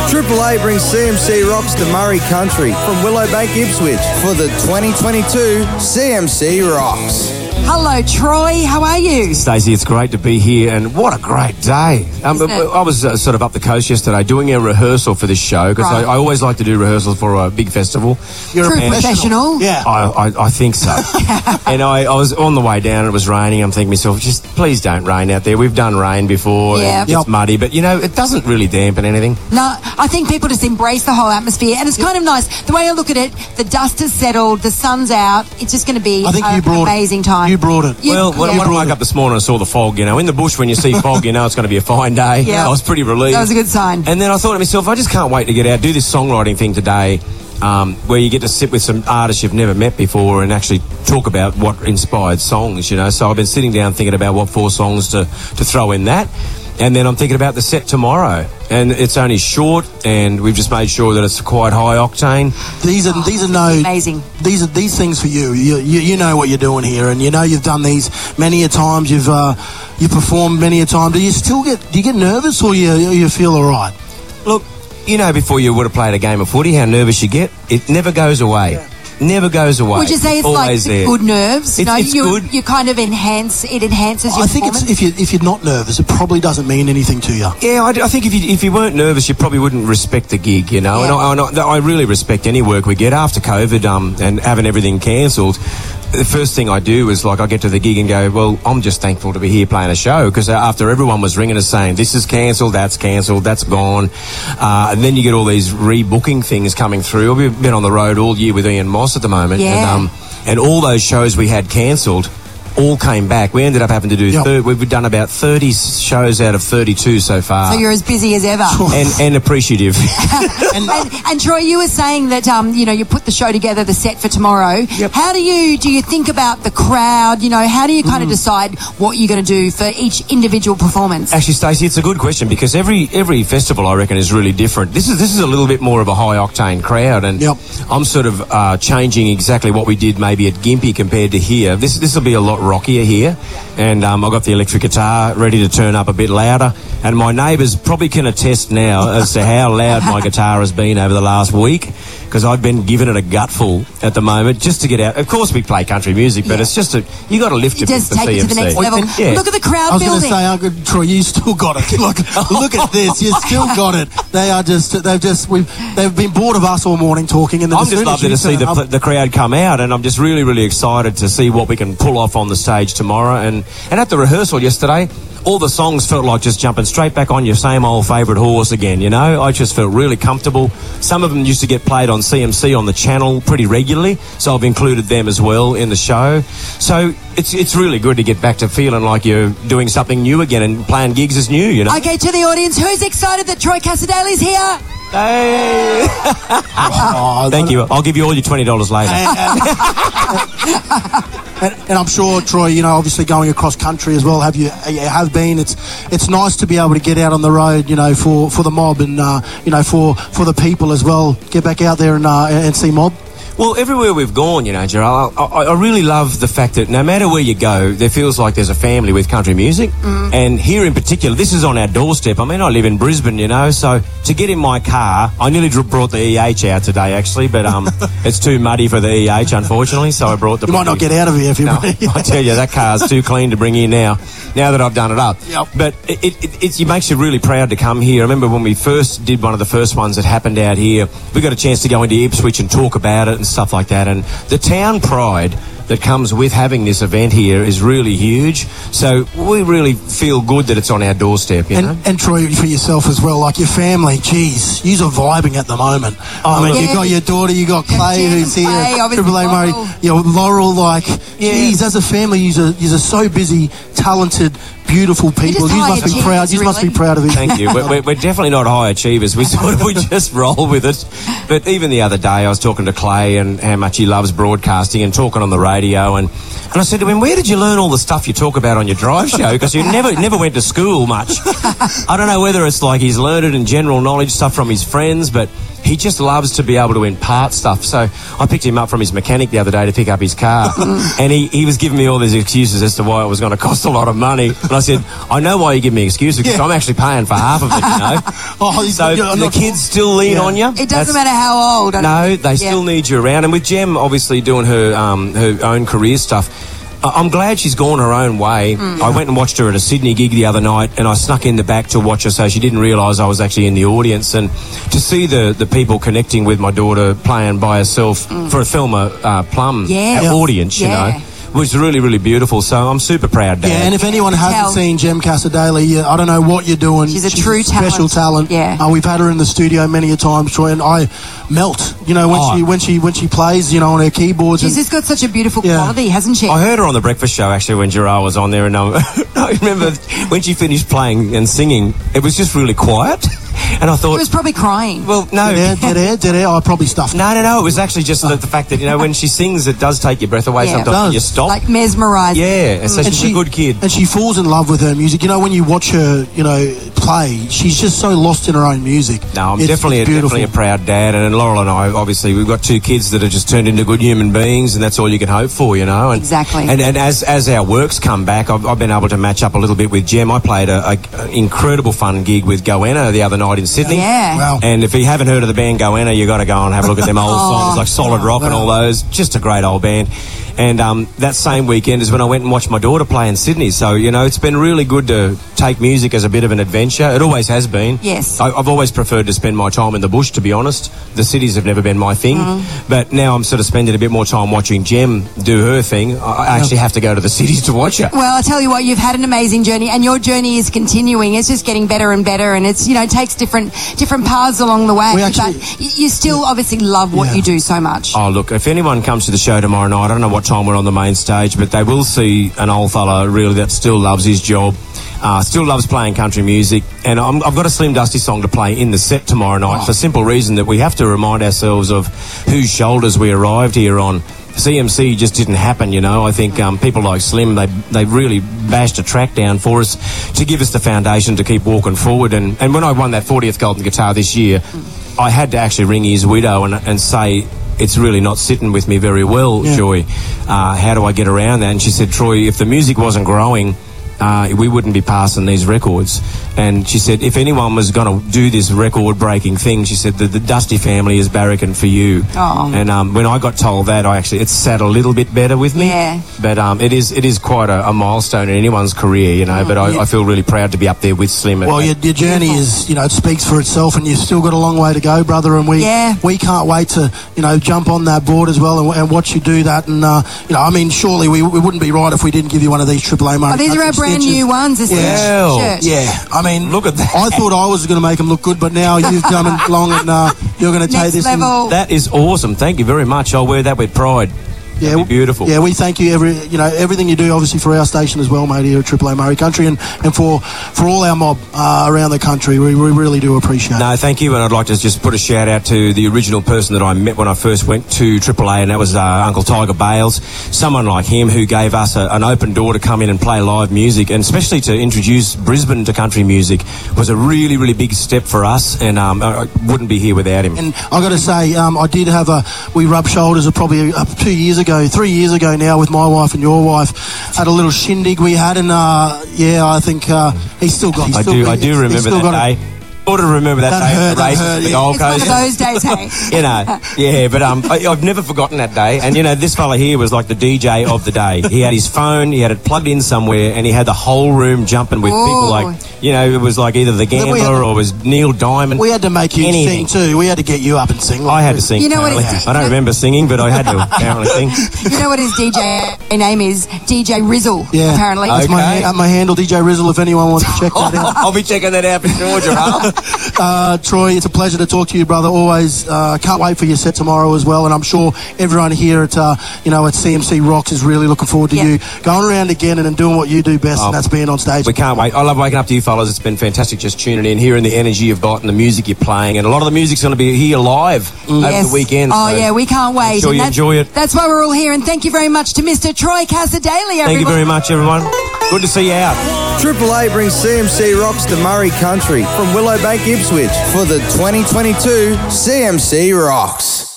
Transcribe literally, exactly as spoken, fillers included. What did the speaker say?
Triple A brings C M C Rocks to Murray Country from Willowbank, Ipswich for the twenty twenty-two C M C Rocks. Hello, Troy. How are you? Stacey, it's great to be here, and what a great day. Um, I was uh, sort of up the coast yesterday doing a rehearsal for this show, because right. I, I always like to do rehearsals for a big festival. You're True a professional. Yeah. I, I, I think so. And I, I was on the way down, it was raining. I'm thinking to myself, just please don't rain out there. We've done rain before. Yeah. It's yep. muddy, but, you know, it doesn't really dampen anything. No, I think people just embrace the whole atmosphere, and it's kind of nice. The way I look at it, the dust has settled, the sun's out. It's just going to be I think a, you brought, an amazing time. You brought it. You, well, when, yeah. when I woke up this morning, I saw the fog, you know. In the bush, when you see fog, you know it's going to be a fine day. Yeah. I was pretty relieved. That was a good sign. And then I thought to myself, I just can't wait to get out, do this songwriting thing today, um, where you get to sit with some artists you've never met before and actually talk about what inspired songs, you know. So I've been sitting down thinking about what four songs to, to throw in that. And then I'm thinking about the set tomorrow, and it's only short, and we've just made sure that it's quite high octane. These are oh, these are no amazing. These are these things for you. You, you. you know what you're doing here, and you know you've done these many a times. You've uh, you performed many a time. Do you still get do you get nervous, or you you feel all right? Look, you know, before you would have played a game of footy, how nervous you get. It never goes away. Yeah. Never goes away. Would you say it's Always like there. good nerves? It's, no, it's you good. you kind of enhance it enhances your I think it's, if you if you're not nervous, it probably doesn't mean anything to you. Yeah, I, I think if you if you weren't nervous, you probably wouldn't respect the gig, you know. Yeah. And I, I, I really respect any work we get after COVID um, and having everything cancelled. The first thing I do is, like, I get to the gig and go, well, I'm just thankful to be here playing a show, because after everyone was ringing us saying, this is cancelled, that's cancelled, that's gone, uh, and then you get all these rebooking things coming through. We've been on the road all year with Ian Moss at the moment, yeah. and, um, and all those shows we had cancelled all came back. We ended up having to do yep. thir- we've done about thirty shows out of thirty-two so far. So you're as busy as ever. and, and appreciative. and, and, and Troy, you were saying that um, you know, you put the show together, the set for tomorrow. Yep. How do you do you think about the crowd? You know, how do you kind mm. of decide what you're going to do for each individual performance? Actually, Stacey, it's a good question, because every every festival, I reckon, is really different. This is this is a little bit more of a high octane crowd, and yep. I'm sort of uh, changing exactly what we did maybe at Gympie compared to here. This this will be a lot rockier here, and um, I've got the electric guitar ready to turn up a bit louder, and my neighbours probably can attest now as to how loud my guitar has been over the last week, because I've been giving it a gutful at the moment just to get out. Of course we play country music, but yeah. it's just a, you got to lift it just for take C M C. It to the next level. And, yeah. Look at the crowd I was building. going to say, Uncle Troy, you still got it. Look, look at this, you still got it. They are just, they've just, we've, they've been bored of us all morning talking, and I'm just loving to see the, the crowd come out, and I'm just really, really excited to see what we can pull off on the stage tomorrow. And, and at the rehearsal yesterday, all the songs felt like just jumping straight back on your same old favourite horse again, you know. I just felt really comfortable. Some of them used to get played on C M C on the channel pretty regularly, so I've included them as well in the show. So it's it's really good to get back to feeling like you're doing something new again and playing gigs as new, you know. Okay, to the audience, who's excited that Troy Cassar-Daley's here? Hey. oh, Thank you. I'll give you all your twenty dollars later. And, and I'm sure, Troy, you know, obviously going across country as well, have you, you have been. It's it's nice to be able to get out on the road, you know, for, for the mob and, uh, you know, for, for the people as well. Get back out there and uh, and see mob. Well, everywhere we've gone, you know, Gerald, I, I, I really love the fact that no matter where you go, there feels like there's a family with country music. Mm. And here in particular, this is on our doorstep. I mean, I live in Brisbane, you know, so to get in my car, I nearly brought the E H out today, actually, but um, it's too muddy for the E H, unfortunately, so I brought the... You might not get out of here if you... No, I tell you, that car's too clean to bring in now, now that I've done it up. Yep. But it, it, it, it makes you really proud to come here. I remember when we first did one of the first ones that happened out here, we got a chance to go into Ipswich and talk about it and stuff like that, and the town pride that comes with having this event here is really huge. So we really feel good that it's on our doorstep, you and, know. And Troy, for yourself as well, like your family, geez, yous are vibing at the moment. Oh, I mean, yeah. You've got your daughter, you got Clay, yeah, who's here, Clay, Triple A Murray, you know, Laurel, like, yeah. geez, as a family, yous are, yous are so busy, talented, beautiful people. You must be proud. You really. must be proud of it. Thank you. We're, we're definitely not high achievers. We sort of we just roll with it. But even the other day, I was talking to Clay and how much he loves broadcasting and talking on the radio. radio, and, and I said to him, where did you learn all the stuff you talk about on your drive show? Because you never never went to school much. I don't know whether it's like he's learned it in general knowledge stuff from his friends, but he just loves to be able to impart stuff. So I picked him up from his mechanic the other day to pick up his car, and he, he was giving me all these excuses as to why it was going to cost a lot of money. And I said, I know why you give me excuses, because yeah. I'm actually paying for half of it, you know. oh, so yeah, the kids still lean yeah. on you. It doesn't That's, matter how old. No, they yeah. still need you around. And with Jem obviously doing her um, her own career stuff, I'm glad she's gone her own way. Mm. I went and watched her at a Sydney gig the other night, and I snuck in the back to watch her, so she didn't realise I was actually in the audience. And to see the, the people connecting with my daughter playing by herself mm. for a Thelma uh, Plum yeah. audience, yeah. you know, was really, really beautiful. So I'm super proud, Dad. Yeah, and if anyone hasn't Tell. seen Jem Cassar-Daley, I don't know what you're doing. She's a She's true a special talent. talent. Yeah. Uh, we've had her in the studio many a time, Troy, and I melt. You know, when oh. she when she when she plays, you know, on her keyboards. She's just got such a beautiful yeah. quality, hasn't she? I heard her on the breakfast show actually when Gerard was on there, and um, I remember when she finished playing and singing, it was just really quiet. And I thought... He was probably crying. Well, no. Dead air, dead air, dead air. I probably stuffed. No, no, no. It was actually just the, the fact that, you know, when she sings, it does take your breath away yeah. sometimes. You stop. Like mesmerising. Yeah. Mm. So she's she, a good kid. And she falls in love with her music. You know, when you watch her, you know, play, she's just so lost in her own music. No, I'm it's, definitely, it's a, definitely a proud dad. And Laurel and I, obviously, we've got two kids that have just turned into good human beings, and that's all you can hope for, you know. And, exactly. And, and as as our works come back, I've, I've been able to match up a little bit with Jem. I played an incredible fun gig with Goanna the other night in Sydney. Yeah. Wow. And if you haven't heard of the band Goanna, you got to go and have a look at them old oh, songs like Solid Rock wow. and all those. Just a great old band. And um, that same weekend is when I went and watched my daughter play in Sydney. So, you know, it's been really good to take music as a bit of an adventure. It always has been. Yes. I, I've always preferred to spend my time in the bush, to be honest. The cities have never been my thing. Mm. But now I'm sort of spending a bit more time watching Jem do her thing. I actually have to go to the cities to watch her. Well, I tell you what, you've had an amazing journey, and your journey is continuing. It's just getting better and better, and it's, you know, it takes different different paths along the way. We actually, but you still yeah. obviously love what yeah. you do so much. Oh, look, if anyone comes to the show tomorrow night, I don't know what time we're on the main stage, but they will see an old fella really that still loves his job, uh, still loves playing country music. And I'm, I've got a Slim Dusty song to play in the set tomorrow night oh. for the simple reason that we have to remind ourselves of whose shoulders we arrived here on. C M C just didn't happen, you know. I think um, people like Slim, they they really bashed a track down for us to give us the foundation to keep walking forward. And, and when I won that fortieth Golden Guitar this year, mm. I had to actually ring his widow and, and say, it's really not sitting with me very well, yeah. Joy. Uh, how do I get around that? And she said, Troy, if the music wasn't growing, uh, we wouldn't be passing these records. And she said, if anyone was going to do this record-breaking thing, she said, the, the Dusty family is barracking for you. Oh. And um, when I got told that, I actually, it sat a little bit better with me. Yeah. But um, it is it is quite a, a milestone in anyone's career, you know. Mm. But I, yeah. I feel really proud to be up there with Slim. Well, your, your journey is, you know, it speaks for itself, and you've still got a long way to go, brother. And we yeah. we can't wait to, you know, jump on that board as well and, and watch you do that. And, uh, you know, I mean, surely we, we wouldn't be right if we didn't give you one of these Triple A Murray. Oh, these are our brand stitches. new ones. This yeah. is yeah. I mean, look at that. I thought I was going to make them look good, but now you've come along and uh, you're going to take this. Level. That is awesome. Thank you very much. I'll wear that with pride. Yeah, beautiful. Yeah, we thank you every you know everything you do, obviously, for our station as well, mate, here at Triple A Murray Country, and, and for for all our mob uh, around the country. We, we really do appreciate it. No, thank you, and I'd like to just put a shout out to the original person that I met when I first went to Triple A, and that was uh, Uncle Tiger Bales. Someone like him who gave us a, an open door to come in and play live music, and especially to introduce Brisbane to country music was a really, really big step for us, and um, I wouldn't be here without him. And I got to say, um, I did have a we rubbed shoulders probably uh, two years ago, three years ago now, with my wife and your wife at a little shindig we had, and uh, yeah, I think uh, he's still got. He's I still, do. I do remember that day. Ought to remember that, that day hurt, at the race hurt, at the yeah. Gold It's Coast. one of those days, hey? You know, yeah, but um, I, I've never forgotten that day. And, you know, this fella here was like the D J of the day. He had his phone, he had it plugged in somewhere, and he had the whole room jumping with Ooh. people like, you know, it was like either The Gambler to, or it was Neil Diamond. We had to make you anything. sing too. We had to get you up and sing. Like I had to sing. You know apparently. what it's, I don't remember singing, but I had to apparently sing. You know what his D J name is? D J Rizzle, yeah. apparently. That's okay. my, uh, my handle, D J Rizzle, if anyone wants to check that out. I'll be checking that out for sure, Gerard. uh, Troy, it's a pleasure to talk to you, brother. Always uh, can't wait for your set tomorrow as well, and I'm sure everyone here at uh, you know at C M C Rocks is really looking forward to yep. you going around again and, and doing what you do best, oh, and that's being on stage. We can't wait. I love waking up to you, folks. fellas. It's been fantastic just tuning in, hearing the energy you've got and the music you're playing. And a lot of the music's going to be here live mm. over yes. the weekend. Oh, so yeah, we can't wait. I'm sure and you enjoy it. That's why we're all here. And thank you very much to Mister Troy Casadei, everyone. Thank you very much, everyone. Good to see you out. Triple A brings C M C Rocks to Murray Country from Willowbank, Ipswich for the twenty twenty-two C M C Rocks.